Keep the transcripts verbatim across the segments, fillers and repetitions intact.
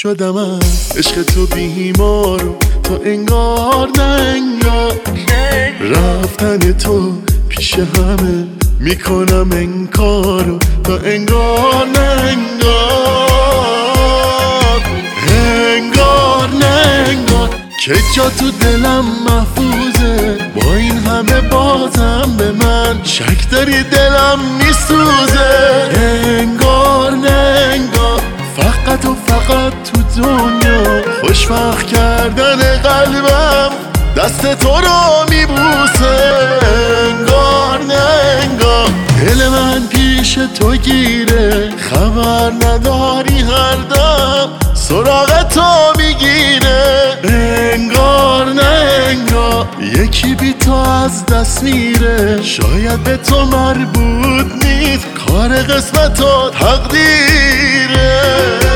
شدم از عشق تو بیمارو تا انگار نه انگار رفتن تو پیش همه میکنم انکارو تا انگار نه انگار انگار نه انگار که جا تو دلم محفوظه با این همه بازم به من شک داری دلم میسوزه انگار نه انگار فقط و فقط تو دنیا خوشبخت کردن قلبم دست تو رو میبوسه انگار نه انگار دل من پیش تو گیره خبر نداری هر دم سراغ تو میگیره انگار نه انگار یکی بی تو از دست میره شاید به تو مربوط نیست کار قسمت و تقدیره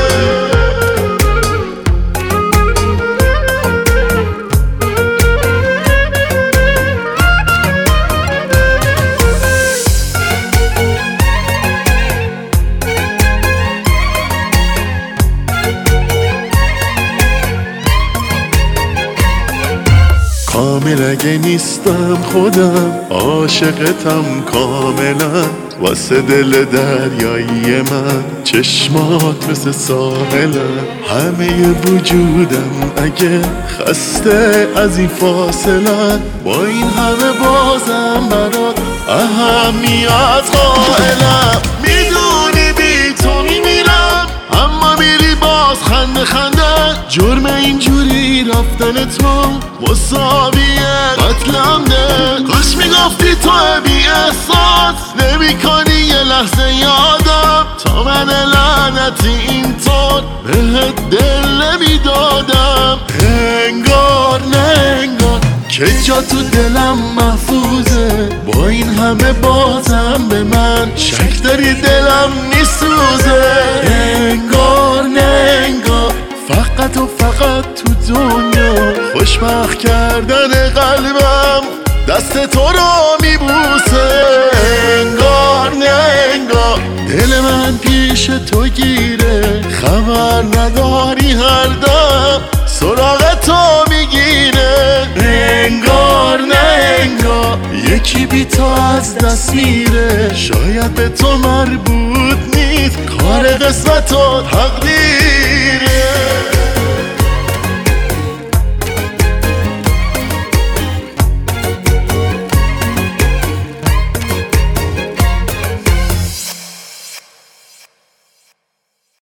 کامل اگه نیستم خودم عاشقتم کاملا واسه دل دریایی من چشمات مثل ساحلم همه وجودم اگه خسته از این فاصله با این همه بازم برات اهمیت قائلم میدونی بی تو میمیرم اما میری باز خنده خنده جرم اینجوری رفتن تو مساوی قتلم ده کاش میگفتی تو بی احساس نمی کنی یه لحظه یادم تا من لعنتی اینطور بهت دل نمیدادم انگار نه انگار که جا تو دلم محفوظه با این همه بازم به من شک داری دلم میسوزه انگار نه انگار فقط و فقط تو دنیا خوشبخت کردن قلبم دست تو رو میبوسه انگار نه انگار دل من پیش تو گیره خبر نداری هر دم سراغ تو میگیره انگار نه انگار یکی بی تو از دست میره شاید به تو مربوط نیست کار قسمت و تقدیره